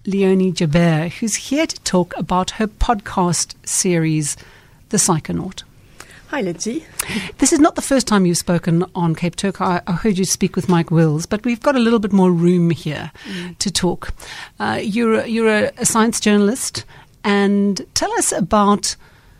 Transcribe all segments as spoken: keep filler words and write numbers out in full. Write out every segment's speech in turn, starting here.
Leonie Joubert, who's here to talk about her podcast series, The Psychonaut. Hi, Lindsay. This is not the first time you've spoken on Cape Turk. I, I heard you speak with Mike Wills, but we've got a little bit more room here mm. to talk. Uh, you're a, you're a, a science journalist, and tell us about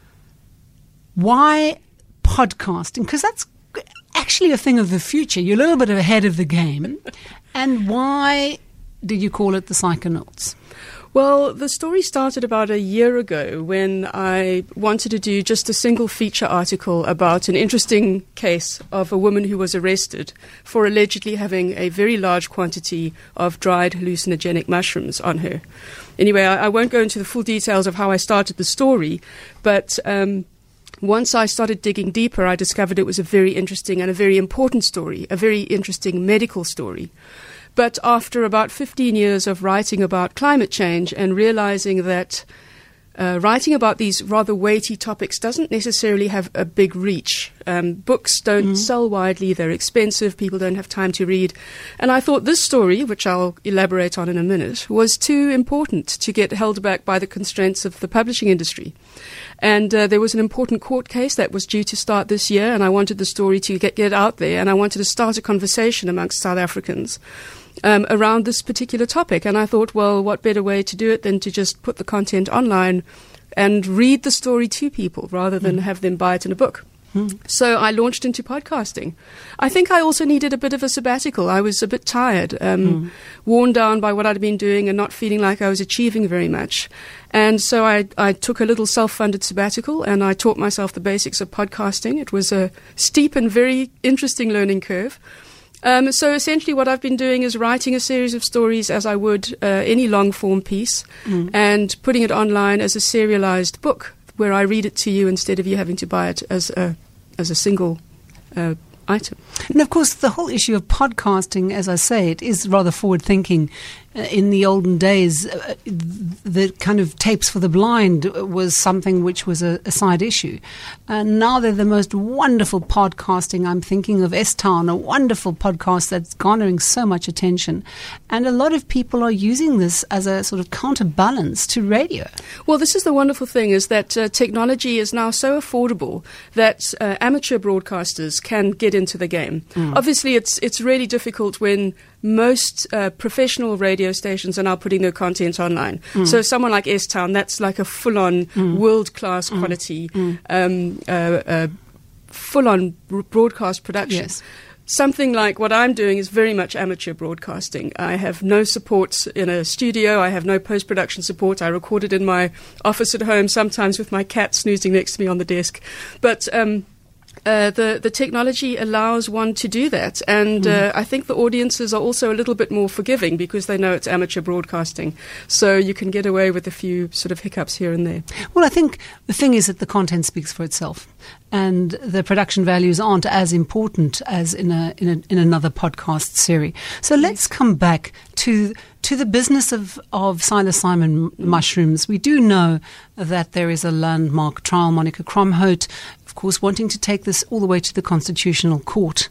why podcasting, because that's actually a thing of the future. You're a little bit ahead of the game. And why did you call it The Psychonauts? Well, the story started about a year ago when I wanted to do just a single feature article about an interesting case of a woman who was arrested for allegedly having a very large quantity of dried hallucinogenic mushrooms on her. Anyway, I, I won't go into the full details of how I started the story, but um, once I started digging deeper, I discovered it was a very interesting and a very important story, a very interesting medical story. But after about fifteen years of writing about climate change and realizing that uh, writing about these rather weighty topics doesn't necessarily have a big reach. Um, books don't mm. sell widely, they're expensive, people don't have time to read. And I thought this story, which I'll elaborate on in a minute, was too important to get held back by the constraints of the publishing industry. And uh, there was an important court case that was due to start this year, and I wanted the story to get, get out there, and I wanted to start a conversation amongst South Africans Um, around this particular topic. And I thought, well, what better way to do it than to just put the content online and read the story to people rather than mm. have them buy it in a book. Mm. So I launched into podcasting. I think I also needed a bit of a sabbatical. I was a bit tired, um, mm. worn down by what I'd been doing and not feeling like I was achieving very much. And so I, I took a little self-funded sabbatical and I taught myself the basics of podcasting. It was a steep and very interesting learning curve. Um, so essentially what I've been doing is writing a series of stories as I would uh, any long-form piece mm. and putting it online as a serialized book where I read it to you instead of you having to buy it as a, as a single uh, item. And of course, the whole issue of podcasting, as I say, it is rather forward-thinking. Uh, in the olden days, uh, the kind of tapes for the blind was something which was a, a side issue. And now they're the most wonderful podcasting. I'm thinking of S-Town, a wonderful podcast that's garnering so much attention. And a lot of people are using this as a sort of counterbalance to radio. Well, this is the wonderful thing, is that uh, technology is now so affordable that uh, amateur broadcasters can get into the game. Mm. Obviously, it's it's really difficult when most uh, professional radio stations are now putting their content online. Mm. So someone like S-Town, that's like a full-on mm. world-class mm. quality, mm. Um, uh, uh, full-on b- broadcast production. Yes. Something like what I'm doing is very much amateur broadcasting. I have no support in a studio. I have no post-production support. I record it in my office at home, sometimes with my cat snoozing next to me on the desk. But Um, Uh, the, the technology allows one to do that. And mm. uh, I think the audiences are also a little bit more forgiving because they know it's amateur broadcasting. So you can get away with a few sort of hiccups here and there. Well, I think the thing is that the content speaks for itself. And the production values aren't as important as in a in, a, in another podcast series. So let's yes. come back to to the business of, of psilocybin mm. mushrooms. We do know that there is a landmark trial, Monica Kromhout, of course, wanting to take this all the way to the Constitutional Court.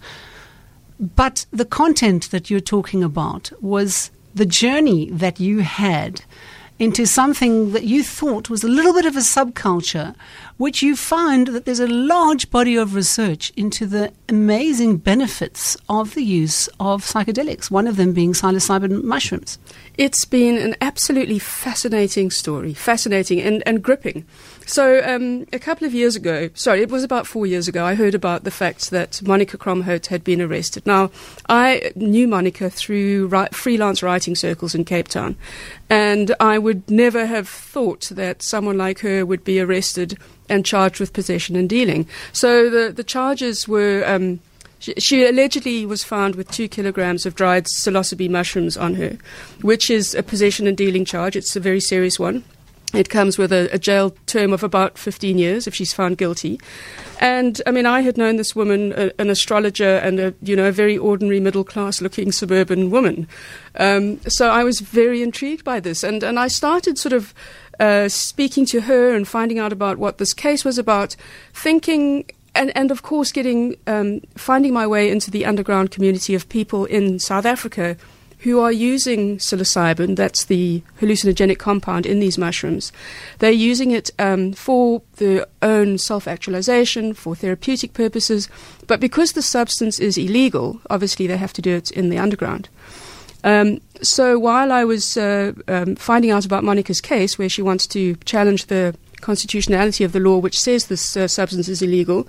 But the content that you're talking about was the journey that you had into something that you thought was a little bit of a subculture, which you find that there's a large body of research into the amazing benefits of the use of psychedelics, one of them being psilocybin mushrooms. It's been an absolutely fascinating story, fascinating and, and gripping. So um, a couple of years ago, sorry, it was about four years ago, I heard about the fact that Monica Kromhout had been arrested. Now, I knew Monica through ri- freelance writing circles in Cape Town, and I would never have thought that someone like her would be arrested and charged with possession and dealing. So the, the charges were... Um, She, she allegedly was found with two kilograms of dried psilocybe mushrooms on her, which is a possession and dealing charge. It's a very serious one. It comes with a, a jail term of about fifteen years if she's found guilty. And, I mean, I had known this woman, a, an astrologer and, a, you know, a very ordinary middle-class-looking suburban woman. Um, so I was very intrigued by this. And, and I started sort of uh, speaking to her and finding out about what this case was about, thinking... And, and of course, getting um, finding my way into the underground community of people in South Africa who are using psilocybin, that's the hallucinogenic compound in these mushrooms. They're using it um, for their own self-actualization, for therapeutic purposes, but because the substance is illegal, obviously they have to do it in the underground. Um, so while I was uh, um, finding out about Monica's case, where she wants to challenge the constitutionality of the law which says this uh, substance is illegal,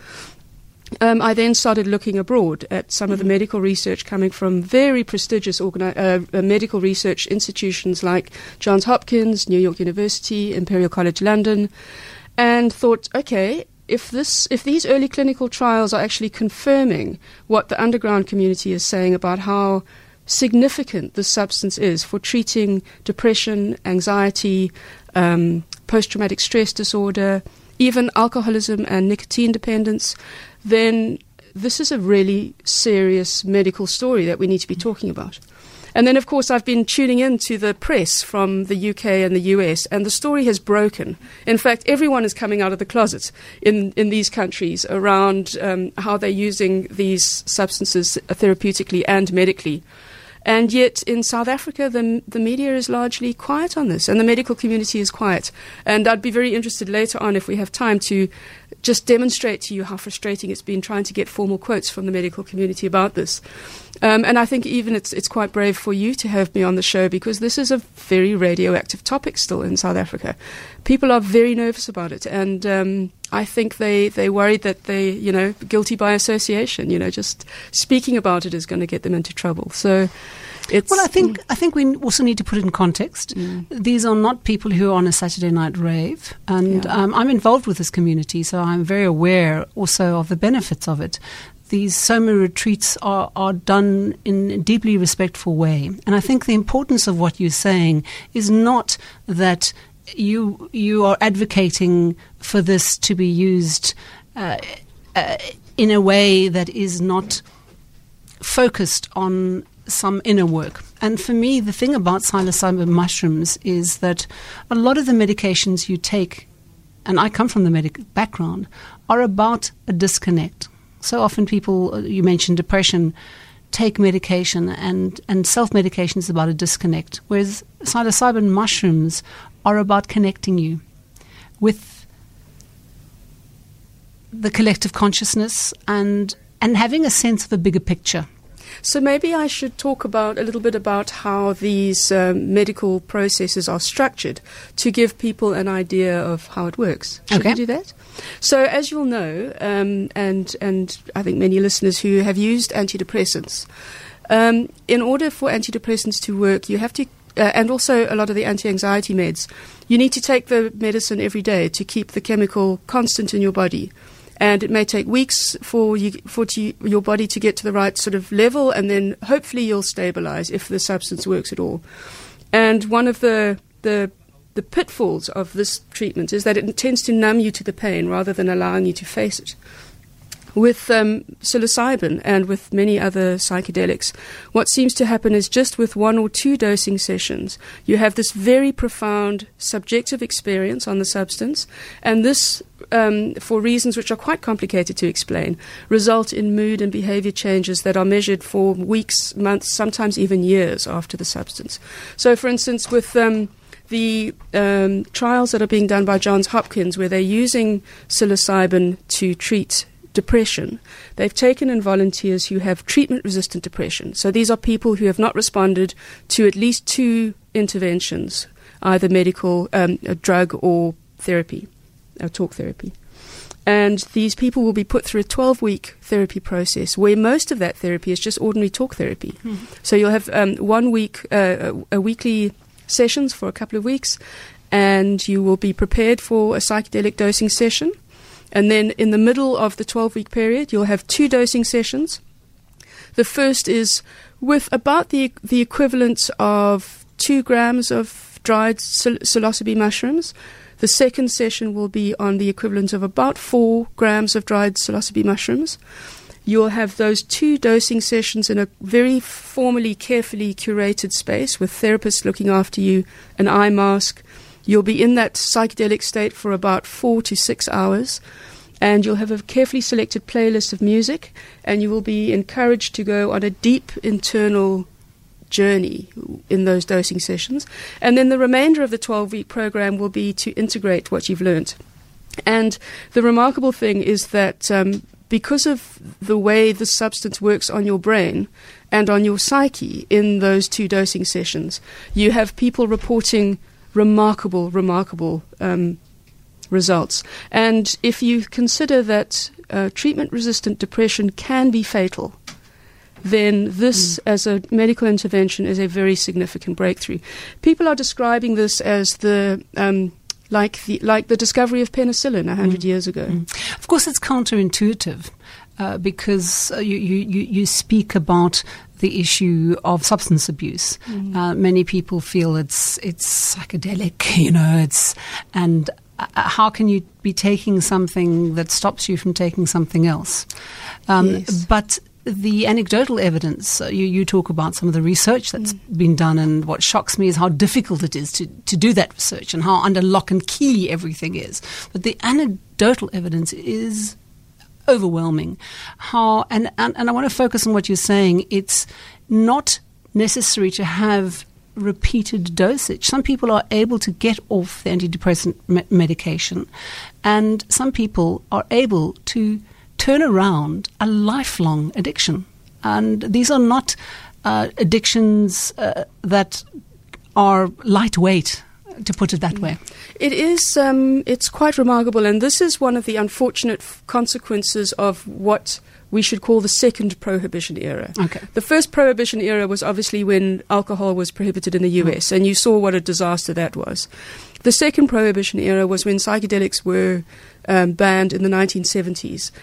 Um, I then started looking abroad at some of the medical research coming from very prestigious organi- uh, uh, medical research institutions like Johns Hopkins, New York University, Imperial College London, and thought, okay, if this, if these early clinical trials are actually confirming what the underground community is saying about how significant this substance is for treating depression, anxiety, um, post-traumatic stress disorder, even alcoholism and nicotine dependence, then this is a really serious medical story that we need to be talking about. And then, of course, I've been tuning into the press from the U K and the U S, and the story has broken. In fact, everyone is coming out of the closet in, in these countries around um, how they're using these substances therapeutically and medically. And yet in South Africa, the, the media is largely quiet on this, and the medical community is quiet. And I'd be very interested later on, if we have time, to just demonstrate to you how frustrating it's been trying to get formal quotes from the medical community about this. Um, and I think even it's it's quite brave for you to have me on the show, because this is a very radioactive topic still in South Africa. People are very nervous about it, and um, I think they, they're worried that they, you know, guilty by association, you know, just speaking about it is going to get them into trouble. So it's... Well, I think mm. I think we also need to put it in context. Mm. These are not people who are on a Saturday night rave, and yeah. um, I'm involved with this community, so I'm very aware also of the benefits of it. These Soma retreats are, are done in a deeply respectful way. And I think the importance of what you're saying is not that you you are advocating for this to be used uh, uh, in a way that is not focused on some inner work. And for me, the thing about psilocybin mushrooms is that a lot of the medications you take, and I come from the medical background, are about a disconnect. So often people, you mentioned depression, take medication, and, and self-medication is about a disconnect, whereas psilocybin mushrooms are about connecting you with the collective consciousness and and having a sense of a bigger picture. So maybe I should talk about a little bit about how these um, medical processes are structured to give people an idea of how it works. Should okay. we do that? So as you'll know, um, and and I think many listeners who have used antidepressants, um, in order for antidepressants to work, you have to, uh, and also a lot of the anti-anxiety meds, you need to take the medicine every day to keep the chemical constant in your body. And it may take weeks for you, for to, your body to get to the right sort of level, and then hopefully you'll stabilize if the substance works at all. And one of the the the pitfalls of this treatment is that it tends to numb you to the pain rather than allowing you to face it. With um, psilocybin and with many other psychedelics, what seems to happen is just with one or two dosing sessions, you have this very profound subjective experience on the substance, and this, um, for reasons which are quite complicated to explain, result in mood and behavior changes that are measured for weeks, months, sometimes even years after the substance. So, for instance, with um, the um, trials that are being done by Johns Hopkins, where they're using psilocybin to treat depression, they've taken in volunteers who have treatment-resistant depression. So these are people who have not responded to at least two interventions, either medical, um, a drug or therapy, or talk therapy. And these people will be put through a twelve-week therapy process where most of that therapy is just ordinary talk therapy. Mm-hmm. So you'll have um, one week, uh, a, a weekly sessions for a couple of weeks, and you will be prepared for a psychedelic dosing session. And then in the middle of the twelve-week period, you'll have two dosing sessions. The first is with about the the equivalent of two grams of dried psil- psilocybe mushrooms. The second session will be on the equivalent of about four grams of dried psilocybe mushrooms. You'll have those two dosing sessions in a very formally, carefully curated space with therapists looking after you, an eye mask. You'll be in that psychedelic state for about four to six hours, and you'll have a carefully selected playlist of music, and you will be encouraged to go on a deep internal journey in those dosing sessions. And then the remainder of the twelve-week program will be to integrate what you've learnt. And the remarkable thing is that um, because of the way the substance works on your brain and on your psyche in those two dosing sessions, you have people reporting remarkable, remarkable um, results. And if you consider that uh, treatment-resistant depression can be fatal, then this, mm. as a medical intervention, is a very significant breakthrough. People are describing this as the um, like the like the discovery of penicillin a hundred mm. years ago. Mm. Of course, it's counterintuitive uh, because uh, you, you you speak about the issue of substance abuse. Mm. Uh, many people feel it's it's psychedelic, you know. It's and uh, how can you be taking something that stops you from taking something else? Um, yes. But the anecdotal evidence, uh, you, you talk about some of the research that's mm. been done, and what shocks me is how difficult it is to, to do that research and how under lock and key everything is. But the anecdotal evidence is overwhelming. How and, and, and I want to focus on what you're saying. It's not necessary to have repeated dosage. Some people are able to get off the antidepressant me- medication, and some people are able to turn around a lifelong addiction. And these are not uh, addictions uh, that are lightweight, to put it that way. It is, um, it's quite remarkable, and this is one of the unfortunate f- consequences of what we should call the second prohibition era. Okay. The first prohibition era was obviously when alcohol was prohibited in the U S, mm. and you saw what a disaster that was. The second prohibition era was when psychedelics were um, banned in the nineteen seventies.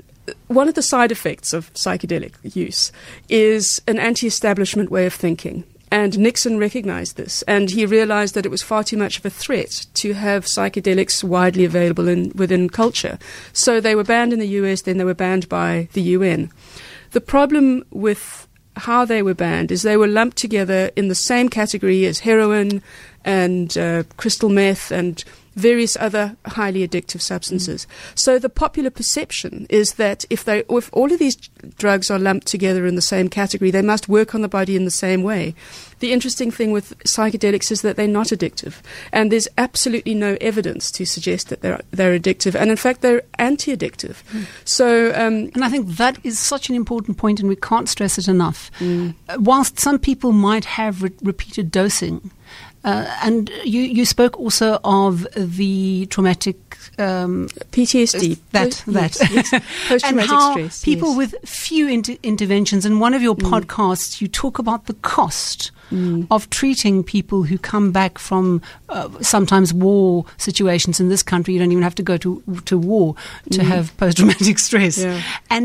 One of the side effects of psychedelic use is an anti-establishment way of thinking. And Nixon recognized this, and he realized that it was far too much of a threat to have psychedelics widely available in, within culture. So they were banned in the U S, then they were banned by the U N. The problem with how they were banned is they were lumped together in the same category as heroin and uh, crystal meth and various other highly addictive substances. Mm. So the popular perception is that if they, if all of these drugs are lumped together in the same category, they must work on the body in the same way. The interesting thing with psychedelics is that they're not addictive, and there's absolutely no evidence to suggest that they're they're addictive, and in fact they're anti-addictive. Mm. So, um, and I think that is such an important point, and we can't stress it enough. Mm. Uh, whilst some people might have re- repeated dosing. Uh, and you, you spoke also of the traumatic um, P T S D. That Post, that yes, yes. Post-traumatic and how stress. People yes. with few inter- interventions. In one of your mm. podcasts, you talk about the cost mm. of treating people who come back from uh, sometimes war situations. In this country, you don't even have to go to to war to mm. have post-traumatic stress, yeah. and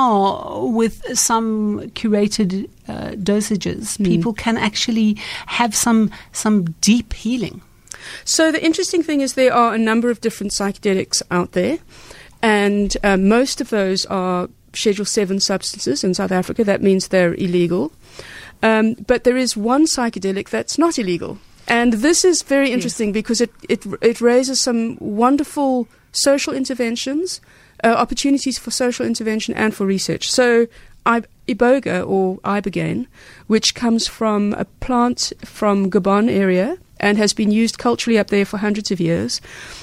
how with some curated uh, dosages, mm. people can actually have some some deep healing. So the interesting thing is there are a number of different psychedelics out there, and uh, most of those are Schedule seven substances in South Africa. That means they're illegal. Um, but there is one psychedelic that's not illegal. And this is very interesting yes. because it, it, it raises some wonderful social interventions, uh, opportunities for social intervention and for research. So I, Iboga, or Ibogaine, which comes from a plant from Gabon area and has been used culturally up there for hundreds of years.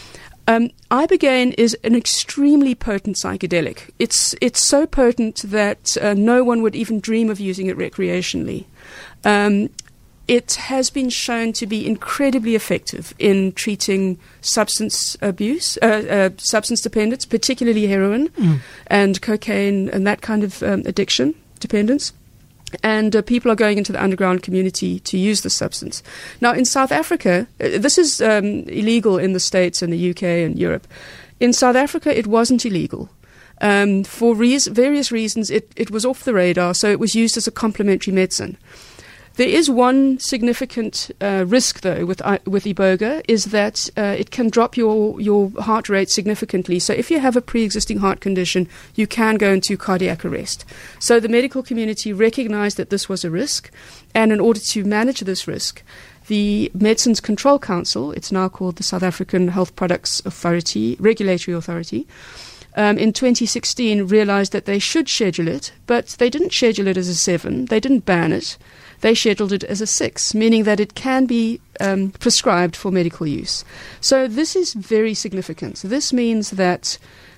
Um, Ibogaine is an extremely potent psychedelic. It's it's so potent that uh, no one would even dream of using it recreationally. Um, it has been shown to be incredibly effective in treating substance abuse, uh, uh, substance dependence, particularly heroin mm. and cocaine and that kind of um, addiction dependence. And uh, people are going into the underground community to use the substance. Now, in South Africa, uh, this is um, illegal in the States and the U K and Europe. In South Africa, it wasn't illegal. Um, for re- various reasons, it, it was off the radar, so it was used as a complementary medicine. There is one significant uh, risk, though, with uh, with Iboga, is that uh, it can drop your, your heart rate significantly. So if you have a pre-existing heart condition, you can go into cardiac arrest. So the medical community recognized that this was a risk, and in order to manage this risk, the Medicines Control Council, it's now called the South African Health Products Authority, Regulatory Authority, um, in twenty sixteen realized that they should schedule it, but they didn't schedule it as a seven. They didn't ban it. They scheduled it as a six, meaning that it can be um, prescribed for medical use. So this is very significant. This means that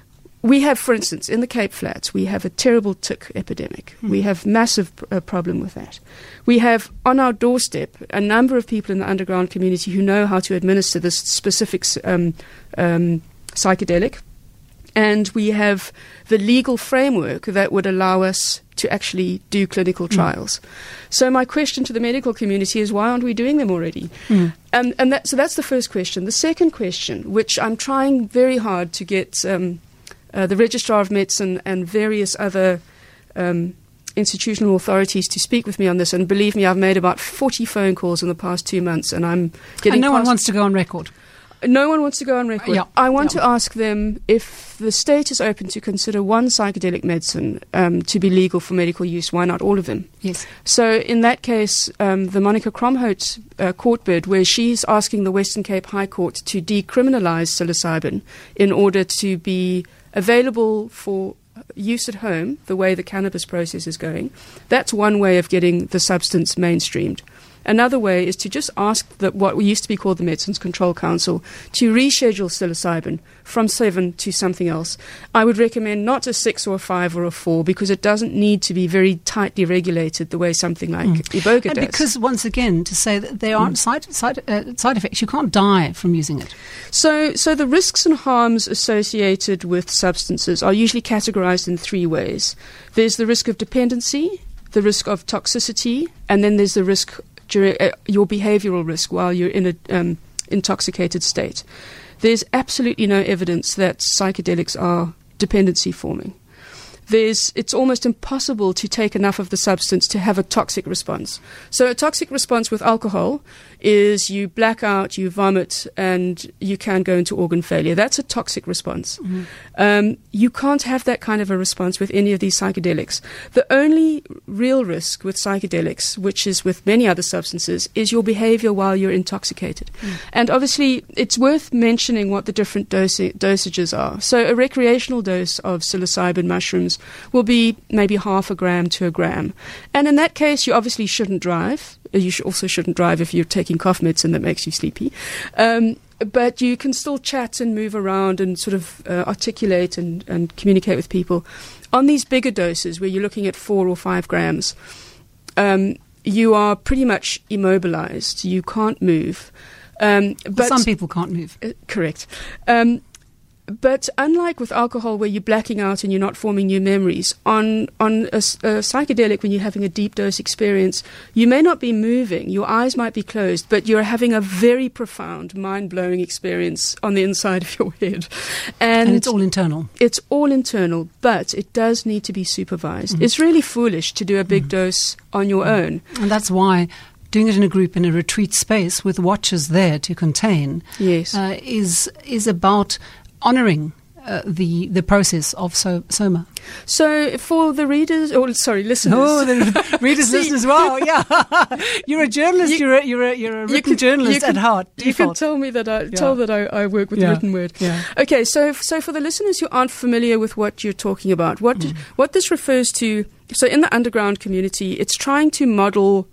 we have, for instance, in the Cape Flats, we have a terrible tick epidemic. Mm. We have massive uh, problem with that. We have on our doorstep a number of people in the underground community who know how to administer this specific um, um, psychedelic. And we have the legal framework that would allow us to actually do clinical trials. Mm. So my question to the medical community is, why aren't we doing them already? Mm. Um, and that, so that's the first question. The second question, which I'm trying very hard to get um, uh, the Registrar of Medicine and various other um, institutional authorities to speak with me on this, and believe me, I've made about forty phone calls in the past two months, and I'm getting... And no one wants to go on record. No one wants to go on record. Yeah, I want yeah. to ask them if the state is open to consider one psychedelic medicine um, to be legal for medical use, why not all of them? Yes. So in that case, um, the Monica Kromhout uh, court bid, where she's asking the Western Cape High Court to decriminalise psilocybin in order to be available for use at home, the way the cannabis process is going, that's one way of getting the substance mainstreamed. Another way is to just ask the, what used to be called the Medicines Control Council to reschedule psilocybin from seven to something else. I would recommend not a six or a five or a four, because it doesn't need to be very tightly regulated the way something like mm. Iboga and does. Because, once again, to say that there aren't mm. side, side, uh, side effects, you can't die from using it. So, so the risks and harms associated with substances are usually categorized in three ways. There's the risk of dependency, the risk of toxicity, and then there's the risk During, uh, your behavioral risk while you're in an um, intoxicated state. There's absolutely no evidence that psychedelics are dependency forming. There's, it's almost impossible to take enough of the substance to have a toxic response. So a toxic response with alcohol is you black out, you vomit, and you can go into organ failure. That's a toxic response. Mm-hmm. Um, you can't have that kind of a response with any of these psychedelics. The only real risk with psychedelics, which is with many other substances, is your behavior while you're intoxicated. Mm. And obviously, it's worth mentioning what the different dosi- dosages are. So a recreational dose of psilocybin mushrooms will be maybe half a gram to a gram. And in that case, you obviously shouldn't drive. You sh- also shouldn't drive if you're taking cough medicine that makes you sleepy. Um, but you can still chat and move around and sort of uh, articulate and, and communicate with people. On these bigger doses, where you're looking at four or five grams, um, you are pretty much immobilized. You can't move. Um, but Some people can't move. Uh, correct. Um, But unlike with alcohol, where you're blacking out and you're not forming new memories, on, on a, a psychedelic, when you're having a deep dose experience, you may not be moving, your eyes might be closed, but you're having a very profound, mind-blowing experience on the inside of your head. And, and it's all internal. It's all internal, but it does need to be supervised. Mm-hmm. It's really foolish to do a big mm-hmm. dose on your mm-hmm. own. And that's why doing it in a group in a retreat space with watchers there to contain yes. uh, is is about honouring uh, the the process of so, soma. So for the readers, or sorry, listeners. Oh, the readers, See, listeners, wow, yeah. You're a journalist, you, you're, a, you're, a, you're a written you could, journalist could, at heart. You default. can tell me that I, yeah. tell that I, I work with yeah. the written word. Yeah. Okay, so so for the listeners who aren't familiar with what you're talking about, what mm. what this refers to, so in the underground community, it's trying to model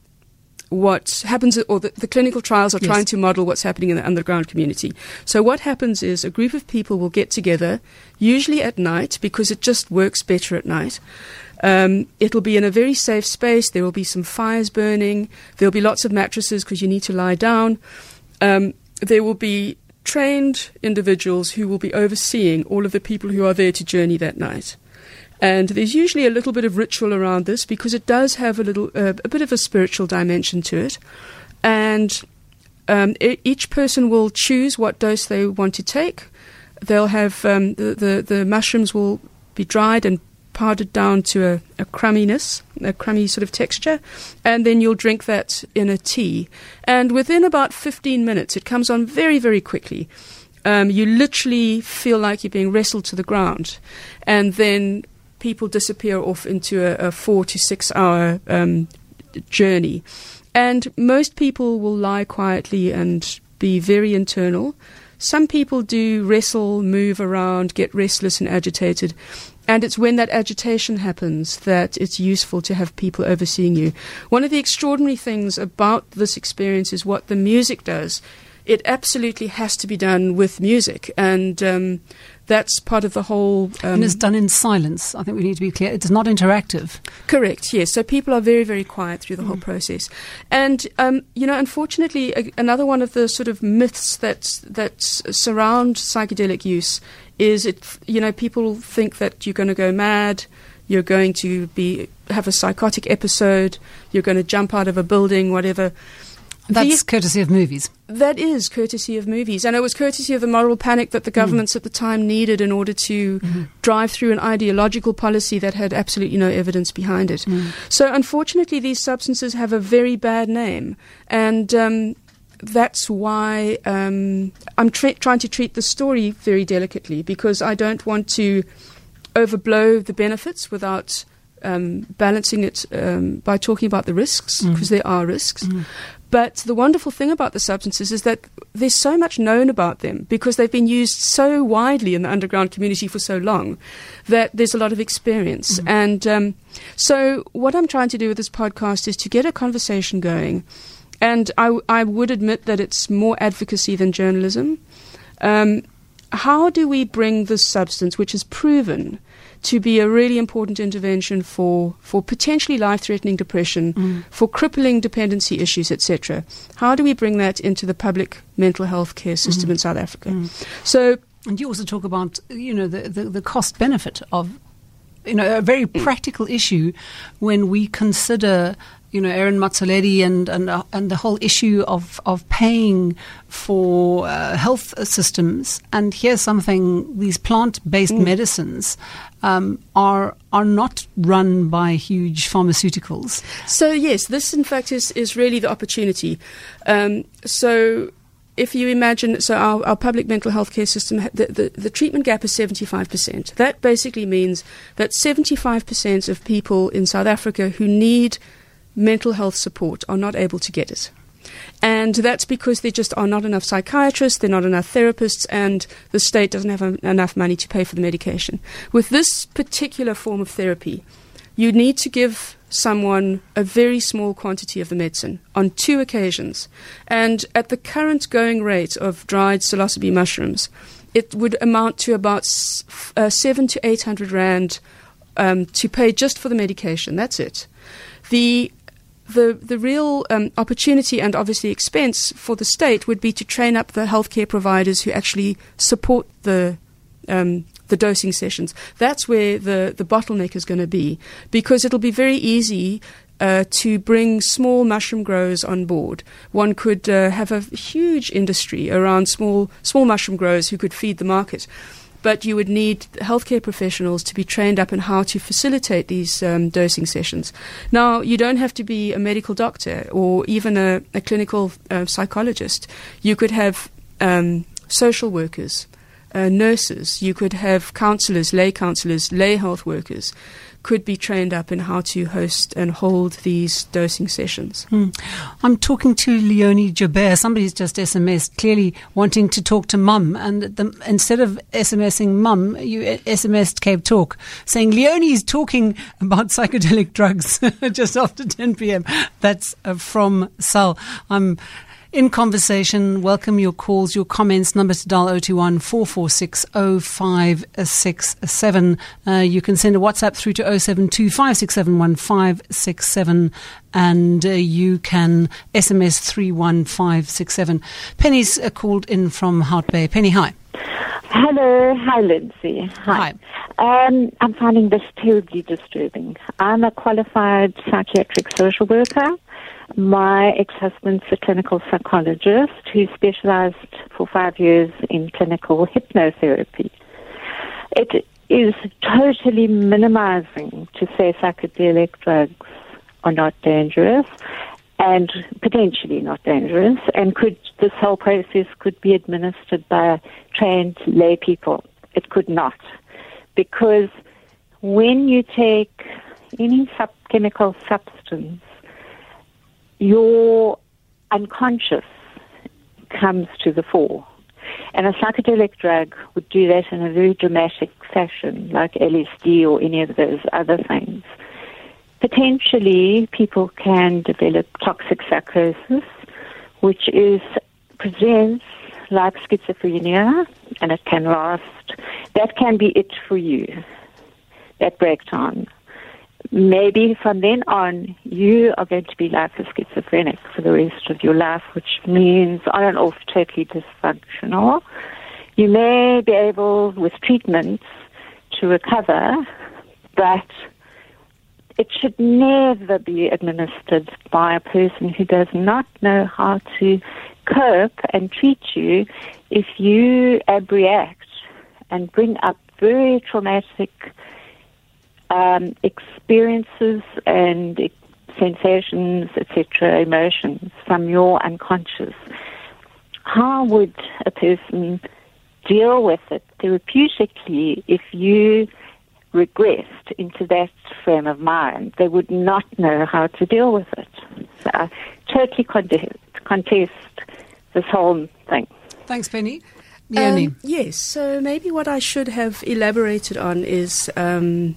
what happens, or the, the clinical trials are yes. trying to model what's happening in the underground community. So what happens is a group of people will get together, usually at night, because it just works better at night. Um, it'll be in a very safe space. There will be some fires burning. There'll be lots of mattresses because you need to lie down. Um, there will be trained individuals who will be overseeing all of the people who are there to journey that night. And there's usually a little bit of ritual around this, because it does have a little, uh, a bit of a spiritual dimension to it. And um, e- each person will choose what dose they want to take. They'll have um, the, the the mushrooms will be dried and powdered down to a, a crumminess, a crummy sort of texture, and then you'll drink that in a tea. And within about fifteen minutes, it comes on very, very quickly. Um, you literally feel like you're being wrestled to the ground, and then people disappear off into a, a four to six hour um, journey. And most people will lie quietly and be very internal. some people do wrestle, move around, get restless and agitated. And it's when that agitation happens that it's useful to have people overseeing you. One of the extraordinary things about this experience is what the music does. It absolutely has to be done with music, and um, that's part of the whole... Um, and it's done in silence. I think we need to be clear. It's not interactive. Correct, yes. So people are very, very quiet through the mm. whole process. And, um, you know, unfortunately, a, another one of the sort of myths that, that surround psychedelic use is, it, you know, people think that you're going to go mad, you're going to be have a psychotic episode, you're going to jump out of a building, whatever. That's These, courtesy of movies. That is courtesy of movies. And it was courtesy of the moral panic that the governments mm. at the time needed in order to mm. drive through an ideological policy that had absolutely no evidence behind it. Mm. So unfortunately, these substances have a very bad name. And um, that's why um, I'm tra- trying to treat the story very delicately, because I don't want to overblow the benefits without um, balancing it um, by talking about the risks, because mm. there are risks. Mm. But the wonderful thing about the substances is that there's so much known about them because they've been used so widely in the underground community for so long that there's a lot of experience. Mm-hmm. And um, so what I'm trying to do with this podcast is to get a conversation going. And I, w- I would admit that it's more advocacy than journalism. Um, how do we bring this substance, which is proven to be a really important intervention for, for potentially life-threatening depression, mm. for crippling dependency issues, et cetera. How do we bring that into the public mental health care system mm. in South Africa? Mm. So, and you also talk about, you know, the, the, the cost-benefit of, you know, a very practical issue when we consider, you know, Aaron Matsaledi and and uh, and the whole issue of of paying for uh, health systems. And here's something: these plant-based mm. medicines um, are are not run by huge pharmaceuticals. So yes, this in fact is is really the opportunity. Um, so. If you imagine, so our, our public mental health care system, the, the, the treatment gap is seventy-five percent. That basically means that seventy-five percent of people in South Africa who need mental health support are not able to get it. And that's because there just are not enough psychiatrists, there are not enough therapists, and the state doesn't have a, enough money to pay for the medication. With this particular form of therapy, you need to give someone a very small quantity of the medicine on two occasions. And at the current going rate of dried psilocybe mushrooms, it would amount to about uh, seven to eight hundred rand um, to pay just for the medication. That's it. The the the real um, opportunity and obviously expense for the state would be to train up the healthcare providers who actually support the um, the dosing sessions. That's where the, the bottleneck is going to be, because it'll be very easy uh, to bring small mushroom growers on board. One could uh, have a huge industry around small small mushroom growers who could feed the market. But you would need healthcare professionals to be trained up in how to facilitate these um, dosing sessions. Now, you don't have to be a medical doctor or even a, a clinical uh, psychologist. You could have um, social workers, Uh, nurses, you could have counselors, lay counselors, lay health workers could be trained up in how to host and hold these dosing sessions. Hmm. I'm talking to Leonie Joubert. Somebody's just S M S'd, clearly wanting to talk to Mum. And the, instead of SMSing Mum, you S M S'd Cape Talk, saying Leonie's talking about psychedelic drugs just after ten p.m. That's uh, from Sal. I'm in conversation. Welcome your calls, your comments. Number to dial zero two one, four four six, zero five six seven. Uh, you can send a WhatsApp through to zero seven two, five six seven one, five six seven, and uh, you can S M S three one five six seven. Penny's uh, called in from Hout Bay. Penny, hi. Hello. Hi, Lindsay. Hi. Hi. Um, I'm finding this terribly disturbing. I'm a qualified psychiatric social worker. My ex-husband's a clinical psychologist who specialized for five years in clinical hypnotherapy. It is totally minimizing to say psychedelic drugs are not dangerous and potentially not dangerous, and could this whole process could be administered by trained lay people. It could not, because when you take any sub- chemical substance, your unconscious comes to the fore. And a psychedelic drug would do that in a very dramatic fashion, like L S D or any of those other things. Potentially, people can develop toxic psychosis, which is presents like schizophrenia, and it can last. That can be it for you, that breakdown. Maybe from then on, you are going to be like a schizophrenic for the rest of your life, which means on and off totally dysfunctional. You may be able, with treatments, to recover, but it should never be administered by a person who does not know how to cope and treat you if you abreact and bring up very traumatic um, experiences and sensations, et cetera, emotions from your unconscious. How would a person deal with it therapeutically if you regressed into that frame of mind? They would not know how to deal with it. So I totally contest, contest this whole thing. Thanks, Penny. Um, yes, so maybe what I should have elaborated on is um,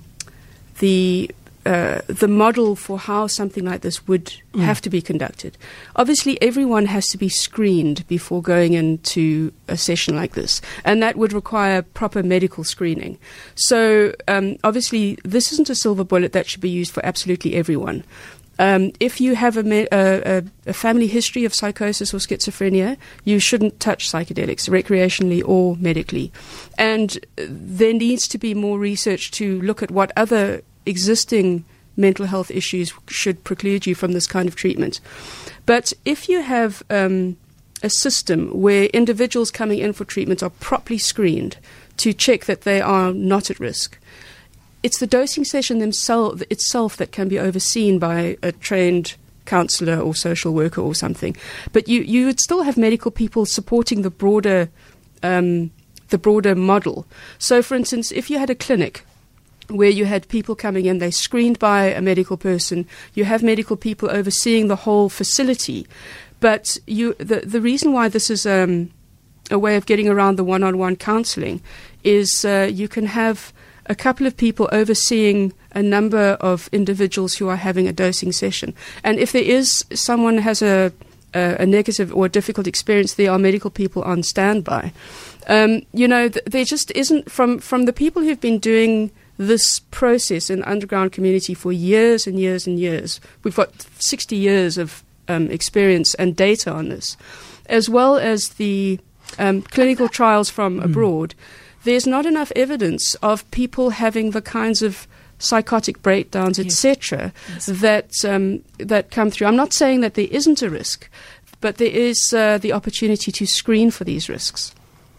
the uh, the model for how something like this would mm. have to be conducted. Obviously, everyone has to be screened before going into a session like this, and that would require proper medical screening. So um, obviously, this isn't a silver bullet that should be used for absolutely everyone. Um, if you have a, me- a, a, a family history of psychosis or schizophrenia, you shouldn't touch psychedelics, recreationally or medically. And there needs to be more research to look at what other existing mental health issues should preclude you from this kind of treatment. But if you have um, a system where individuals coming in for treatment are properly screened to check that they are not at risk, it's the dosing session themselves, itself that can be overseen by a trained counsellor or social worker or something. But you, you would still have medical people supporting the broader, um, the broader model. So, for instance, if you had a clinic where you had people coming in, they screened by a medical person, you have medical people overseeing the whole facility. But you, the, the reason why this is um, a way of getting around the one-on-one counselling is uh, you can have a couple of people overseeing a number of individuals who are having a dosing session. And if there is someone has a, a, a negative or a difficult experience, there are medical people on standby. Um, you know, th- there just isn't, from, from the people who've been doing this process in underground community for years and years and years, we've got sixty years of um, experience and data on this, as well as the um, clinical trials from mm. abroad. There's not enough evidence of people having the kinds of psychotic breakdowns, et cetera, yes. that um, that come through. I'm not saying that there isn't a risk, but there is uh, the opportunity to screen for these risks.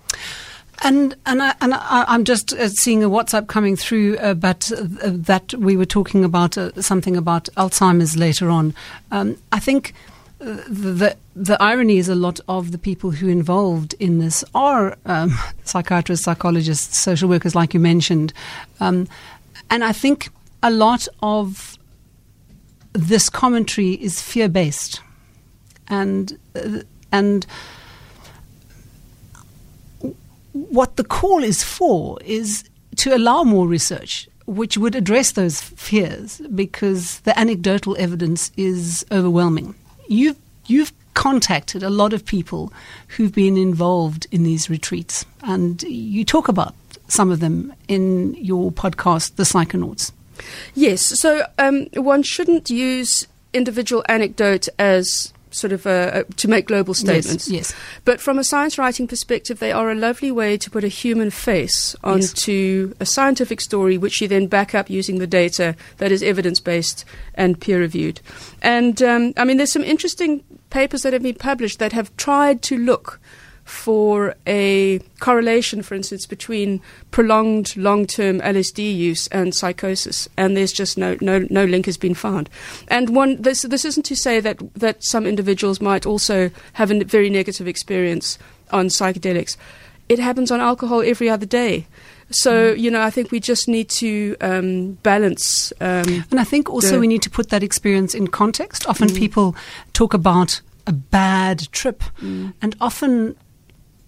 And and, I, and I, I'm just uh, seeing a WhatsApp coming through, uh, but uh, that we were talking about uh, something about Alzheimer's later on. Um, I think uh, the the irony is a lot of the people who are involved in this are um, psychiatrists, psychologists, social workers, like you mentioned, um, and I think a lot of this commentary is fear-based, and uh, and. What the call is for is to allow more research which would address those fears, because the anecdotal evidence is overwhelming. You've, you've contacted a lot of people who've been involved in these retreats, and you talk about some of them in your podcast, The Psychonauts. Yes, so um, one shouldn't use individual anecdote as sort of a, a, to make global statements. Yes, yes. But from a science writing perspective, they are a lovely way to put a human face onto yes. a scientific story, which you then back up using the data that is evidence-based and peer-reviewed. And, um, I mean, there's some interesting papers that have been published that have tried to look for a correlation, for instance, between prolonged long-term L S D use and psychosis, and there's just no no no link has been found. And one this this isn't to say that that some individuals might also have a very negative experience on psychedelics. It happens on alcohol every other day. So, you know, I think we just need to um, balance. Um, and I think also we need to put that experience in context. Often mm. people talk about a bad trip, mm. and often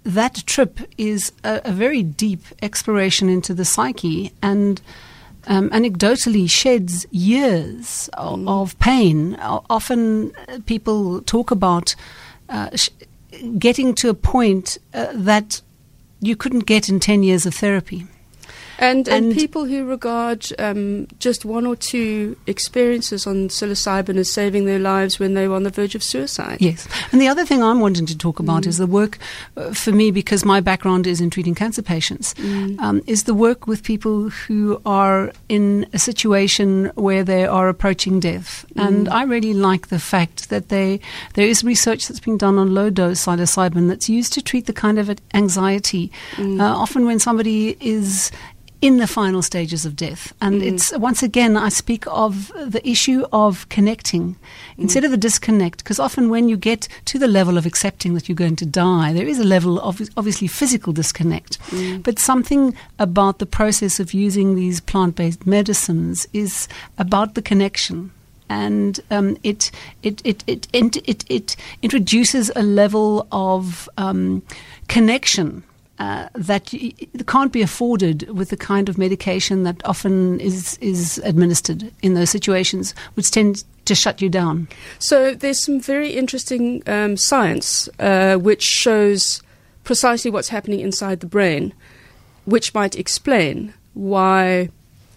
that trip is a, a very deep exploration into the psyche, and um, anecdotally sheds years of, Mm. of pain. O- Often uh, people talk about uh, sh- getting to a point uh, that you couldn't get in ten years of therapy. And, and And- people who regard um, just one or two experiences on psilocybin as saving their lives when they were on the verge of suicide. Yes. And the other thing I'm wanting to talk about is the work, uh, for me, because my background is in treating cancer patients, um, is the work with people who are in a situation where they are approaching death. And I really like the fact that they there is research that's been done on low-dose psilocybin that's used to treat the kind of anxiety. Uh, often when somebody is in the final stages of death. And Mm. it's, once again, I speak of the issue of connecting instead of the disconnect, because often when you get to the level of accepting that you're going to die, there is a level of obviously physical disconnect. Mm. But something about the process of using these plant-based medicines is about the connection. And um, it, it, it, it, it, it, it introduces a level of um, connection Uh, that y- can't be afforded with the kind of medication that often is is administered in those situations, which tend to shut you down. So there's some very interesting um, science uh, which shows precisely what's happening inside the brain, which might explain why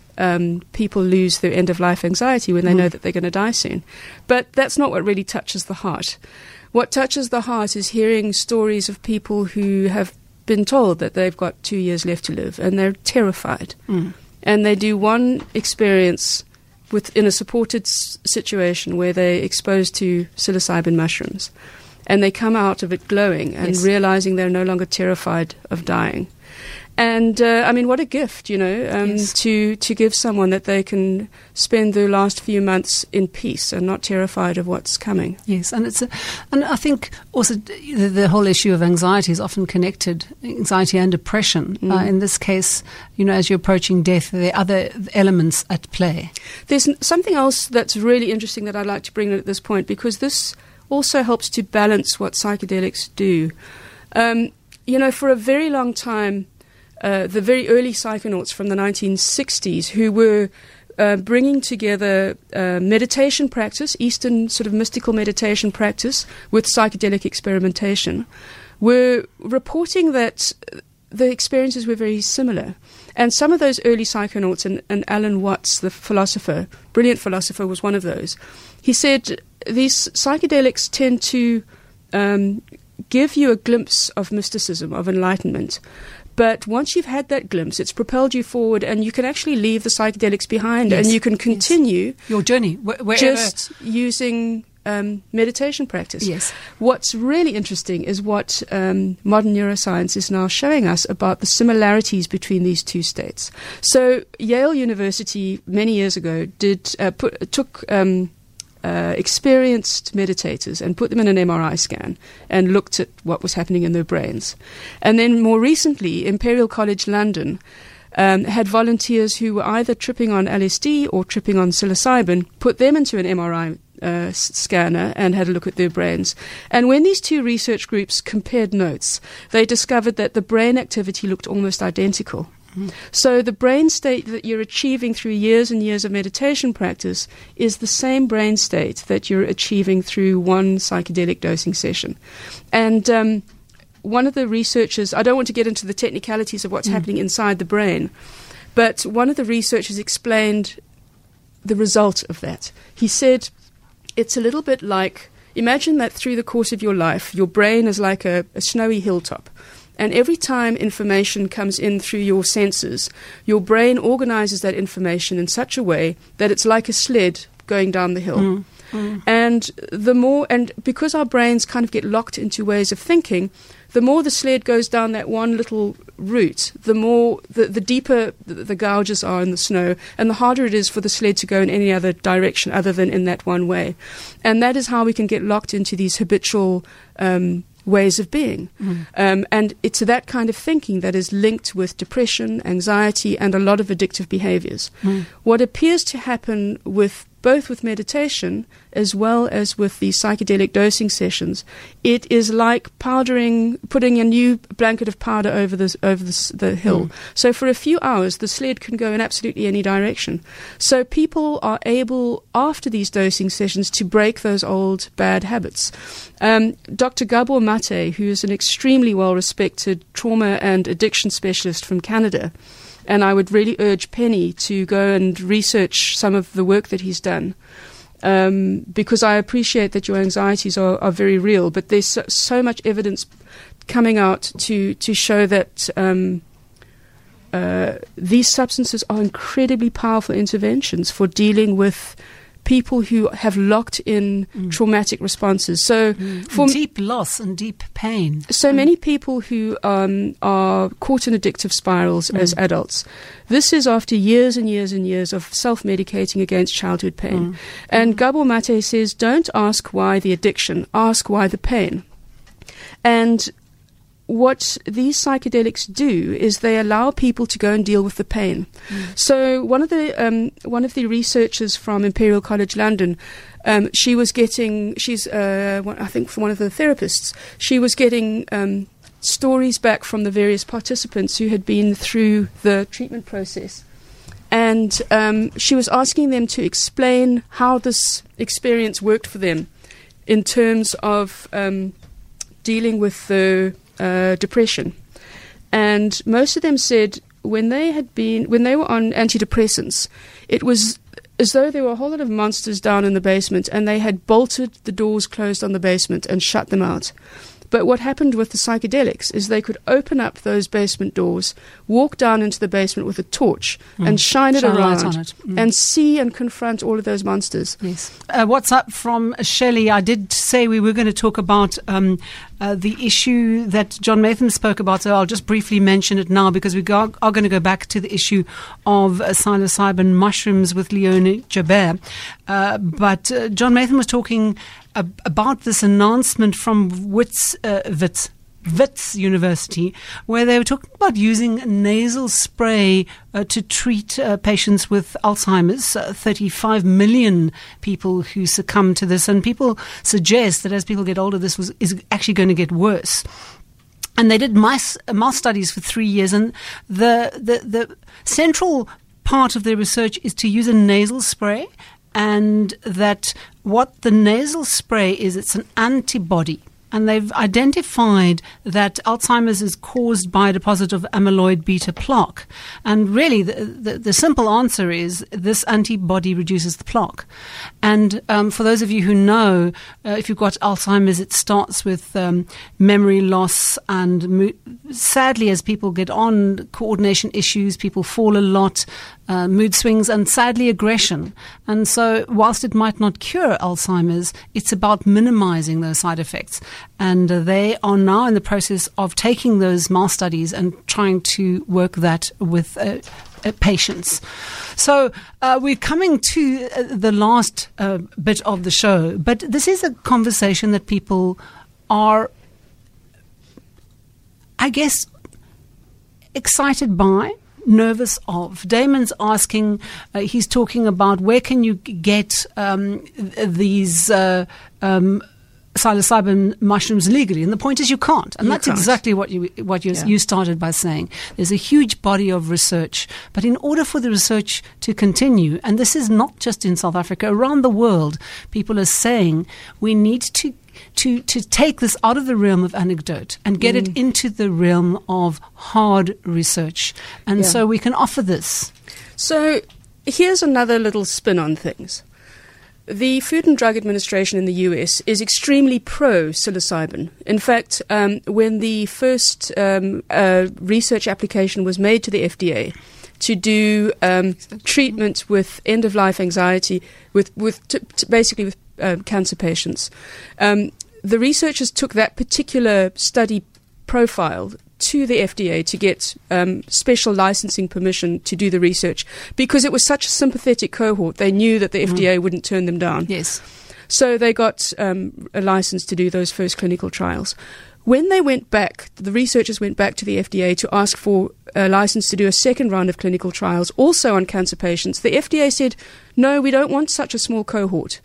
um, people lose their end-of-life anxiety when they know that they're going to die soon. But that's not what really touches the heart. What touches the heart is hearing stories of people who have been told that they've got two years left to live, and they're terrified. Mm. And they do one experience with, in a supported s- situation where they're exposed to psilocybin mushrooms, and they come out of it glowing and Yes. realizing they're no longer terrified of dying. And uh, I mean, what a gift, you know, um, Yes. to to give someone that they can spend the last few months in peace and not terrified of what's coming. Yes, and it's a, and I think also the, the whole issue of anxiety is often connected, anxiety and depression. Uh, in this case, you know, as you're approaching death, there are other elements at play. There's n- something else that's really interesting that I'd like to bring in at this point, because this also helps to balance what psychedelics do. Um, you know, for a very long time, uh, the very early psychonauts from the nineteen sixties who were uh, bringing together uh, meditation practice, Eastern sort of mystical meditation practice, with psychedelic experimentation, were reporting that the experiences were very similar. And some of those early psychonauts, and, and Alan Watts, the philosopher, brilliant philosopher, was one of those. He said these psychedelics tend to um, give you a glimpse of mysticism, of enlightenment. But once you've had that glimpse, it's propelled you forward, and you can actually leave the psychedelics behind, Yes, and you can yes. continue Your journey, wh- wherever. just using um, meditation practice. Yes. What's really interesting is what um, modern neuroscience is now showing us about the similarities between these two states. So Yale University many years ago did uh, put, took um, uh, experienced meditators and put them in an M R I scan and looked at what was happening in their brains. And then more recently, Imperial College London Um, had volunteers who were either tripping on L S D or tripping on psilocybin, put them into an M R I uh, s- scanner and had a look at their brains. And when these two research groups compared notes, they discovered that the brain activity looked almost identical. So the brain state that you're achieving through years and years of meditation practice is the same brain state that you're achieving through one psychedelic dosing session. And um, one of the researchers, I don't want to get into the technicalities of what's Mm. happening inside the brain, but one of the researchers explained the result of that. He said, it's a little bit like, imagine that through the course of your life, your brain is like a, a snowy hilltop. And every time information comes in through your senses, your brain organizes that information in such a way that it's like a sled going down the hill. Mm. Mm. And the more, and because our brains kind of get locked into ways of thinking, the more the sled goes down that one little route, the more, the, the deeper the, the gouges are in the snow, and the harder it is for the sled to go in any other direction other than in that one way. And that is how we can get locked into these habitual um, ways of being. Mm. Um, and it's that kind of thinking that is linked with depression, anxiety, and a lot of addictive behaviors. Mm. What appears to happen with both with meditation as well as with the psychedelic dosing sessions, it is like powdering, putting a new blanket of powder over the, over the, the hill. Mm. So for a few hours, the sled can go in absolutely any direction. So people are able, after these dosing sessions, to break those old bad habits. Um, Doctor Gabor Mate, who is an extremely well-respected trauma and addiction specialist from Canada, and I would really urge Penny to go and research some of the work that he's done, um, because I appreciate that your anxieties are, are very real, but there's so, so much evidence coming out to, to show that um, uh, these substances are incredibly powerful interventions for dealing with people who have locked in mm. traumatic responses. So, mm. for deep loss and deep pain. So mm. many people who um, are caught in addictive spirals mm. as adults, this is after years and years and years of self-medicating against childhood pain. Mm. And mm. Gabor Mate says, don't ask why the addiction, ask why the pain. And what these psychedelics do is they allow people to go and deal with the pain. Mm. So one of the um, one of the researchers from Imperial College London, um, she was getting, she's uh, one, I think from one of the therapists, she was getting um, stories back from the various participants who had been through the treatment process. And um, she was asking them to explain how this experience worked for them in terms of um, dealing with the Uh, depression. And most of them said when they had been, when they were on antidepressants, it was as though there were a whole lot of monsters down in the basement and they had bolted the doors closed on the basement and shut them out. But what happened with the psychedelics is they could open up those basement doors, walk down into the basement with a torch mm. and shine it shine around on it. Mm. and see and confront all of those monsters. Yes. Uh, what's up from Shelley? I did say we were going to talk about um, uh, the issue that John Maytham spoke about, so I'll just briefly mention it now because we go, are going to go back to the issue of uh, psilocybin mushrooms with Leonie Jobert. Uh, but uh, John Maytham was talking about this announcement from Wits, uh, Wits, Wits University, where they were talking about using nasal spray uh, to treat uh, patients with Alzheimer's. Uh, thirty-five million people who succumb to this, and people suggest that as people get older, this was is actually going to get worse. And they did mice, uh, mouse studies for three years, and the, the the central part of their research is to use a nasal spray. And that what the nasal spray is, it's an antibody. And they've identified that Alzheimer's is caused by a deposit of amyloid beta plaque. And really, the, the, the simple answer is this antibody reduces the plaque. And um, for those of you who know, uh, if you've got Alzheimer's, it starts with um, memory loss and mo- sadly, as people get on, coordination issues, people fall a lot, uh, mood swings, and sadly, aggression. And so whilst it might not cure Alzheimer's, it's about minimizing those side effects. And uh, they are now in the process of taking those mouse studies and trying to work that with uh, uh, patients. So uh, we're coming to uh, the last uh, bit of the show, but this is a conversation that people are, I guess, excited by, nervous of. Damon's asking, uh, he's talking about where can you get um, these uh, um psilocybin mushrooms legally, and the point is you can't, and you that's can't. exactly what you what you, yeah. you started by saying. There's a huge body of research, but in order for the research to continue, and this is not just in South Africa, around the world, people are saying we need to to to take this out of the realm of anecdote and get mm. it into the realm of hard research, and yeah. so we can offer this. So here's another little spin on things. The Food and Drug Administration in the U S is extremely pro-psilocybin. In fact, um, when the first um, uh, research application was made to the F D A to do um, treatment with end-of-life anxiety, with, with t- t- basically with uh, cancer patients, um, the researchers took that particular study profile to the F D A to get um, special licensing permission to do the research, because it was such a sympathetic cohort. They knew that the mm. F D A wouldn't turn them down. Yes. So they got um, a license to do those first clinical trials. When they went back, the researchers went back to the F D A to ask for a license to do a second round of clinical trials, also on cancer patients. The F D A said, no, we don't want such a small cohort.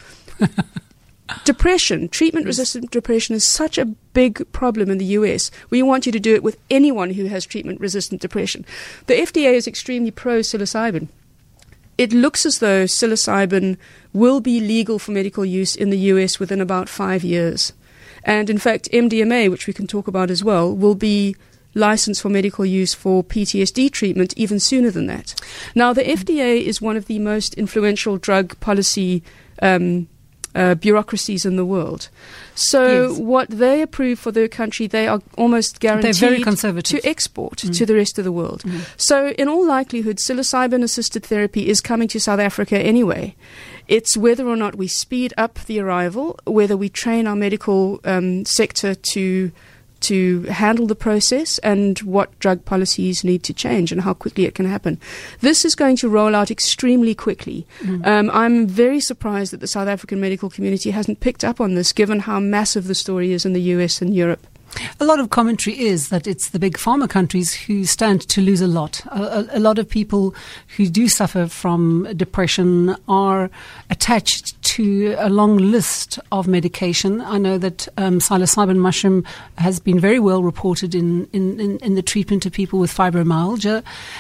Depression, treatment-resistant depression is such a big problem in the U S. We want you to do it with anyone who has treatment-resistant depression. The F D A is extremely pro-psilocybin. It looks as though psilocybin will be legal for medical use in the U S within about five years. And in fact, M D M A, which we can talk about as well, will be licensed for medical use for P T S D treatment even sooner than that. Now, the F D A is one of the most influential drug policy um Uh, bureaucracies in the world. So yes. what they approve for their country, they are almost guaranteed They're very conservative. to export Mm. to the rest of the world. Mm. So in all likelihood, psilocybin-assisted therapy is coming to South Africa anyway. It's whether or not we speed up the arrival, whether we train our medical um, sector to to handle the process, and what drug policies need to change and how quickly it can happen. This is going to roll out extremely quickly. Mm. Um, I'm very surprised that the South African medical community hasn't picked up on this, given how massive the story is in the U S and Europe. A lot of commentary is that it's the big pharma countries who stand to lose a lot. A, a, a lot of people who do suffer from depression are attached to a long list of medication. I know that um, psilocybin mushroom has been very well reported in, in, in, in the treatment of people with fibromyalgia.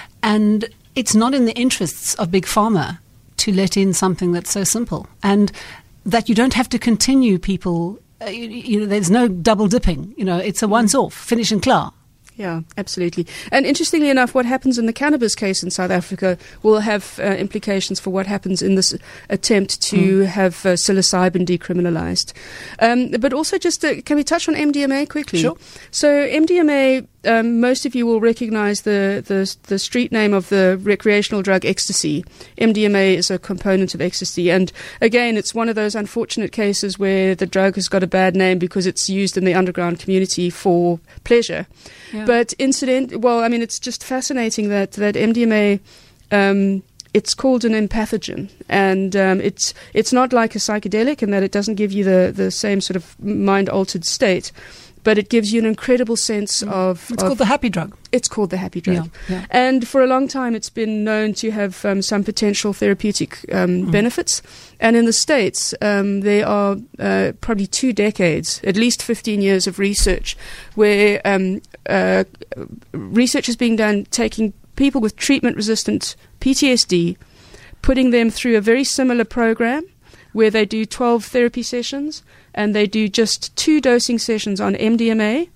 And it's not in the interests of big pharma to let in something that's so simple. And that you don't have to continue people. Uh, you, you know, there's no double dipping. You know, it's a once-off, finish and clear. Yeah, absolutely. And interestingly enough, what happens in the cannabis case in South Africa will have uh, implications for what happens in this attempt to mm. have uh, psilocybin decriminalized. Um, but also just, uh, can we touch on M D M A quickly? Sure. So M D M A, um, most of you will recognize the, the, the street name of the recreational drug ecstasy. M D M A is a component of ecstasy. And again, it's one of those unfortunate cases where the drug has got a bad name because it's used in the underground community for pleasure. Yeah. But incident, well, I mean, it's just fascinating that, that M D M A, um, it's called an empathogen, and um, it's it's not like a psychedelic in that it doesn't give you the, the same sort of mind-altered state, but it gives you an incredible sense mm. of... It's of, called the happy drug. It's called the happy drug. Yeah, yeah. And for a long time, it's been known to have um, some potential therapeutic um, mm. benefits. And in the States, um, there are uh, probably two decades, at least fifteen years of research, where um, uh, research is being done taking people with treatment-resistant P T S D, putting them through a very similar program where they do twelve therapy sessions and they do just two dosing sessions on M D M A,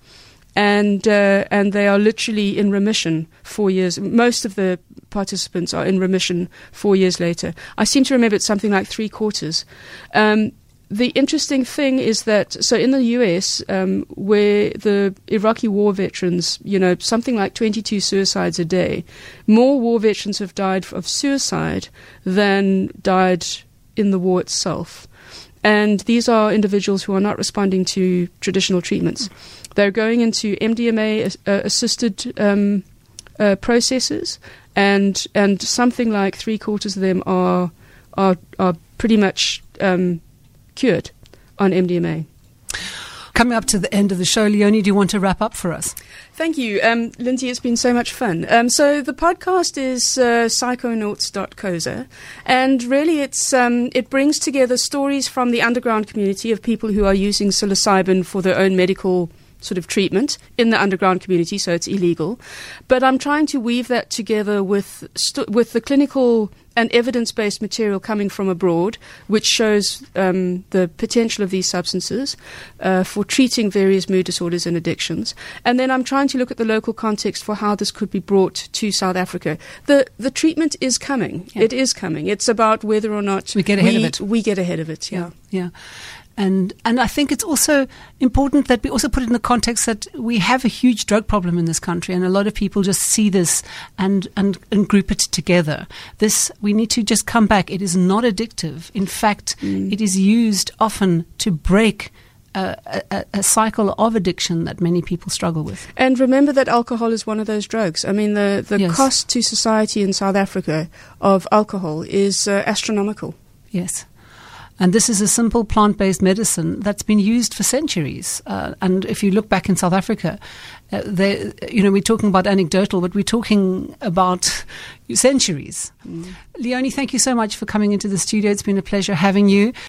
and uh, and they are literally in remission four years. Most of the participants are in remission four years later. I seem to remember it's something like three quarters. Um, the interesting thing is that, so in the U S, um, where the Iraqi war veterans, you know, something like twenty-two suicides a day, more war veterans have died of suicide than died in the war itself. And these are individuals who are not responding to traditional treatments. They're going into M D M A uh, assisted um, uh, processes, and and something like three quarters of them are are are pretty much um, cured on M D M A. Coming up to the end of the show, Leonie, do you want to wrap up for us? Thank you. Um, Lindsay, it's been so much fun. Um, so the podcast is uh, psychonauts dot coza, and really it's um, it brings together stories from the underground community of people who are using psilocybin for their own medical sort of treatment in the underground community, so it's illegal. But I'm trying to weave that together with st- with the clinical and evidence-based material coming from abroad, which shows um, the potential of these substances uh, for treating various mood disorders and addictions. And then I'm trying to look at the local context for how this could be brought to South Africa. The the treatment is coming. Yeah. It is coming. It's about whether or not we get ahead we, of it. We get ahead of it, yeah. Yeah. yeah. And and I think it's also important that we also put it in the context that we have a huge drug problem in this country, and a lot of people just see this and, and, and group it together. This, we need to just come back. It is not addictive. In fact, mm. it is used often to break a, a, a cycle of addiction that many people struggle with. And remember that alcohol is one of those drugs. I mean, the, the yes. cost to society in South Africa of alcohol is uh, astronomical. Yes. And this is a simple plant-based medicine that's been used for centuries. Uh, and if you look back in South Africa, uh, they, you know, we're talking about anecdotal, but we're talking about centuries. Mm. Leonie, thank you so much for coming into the studio. It's been a pleasure having you.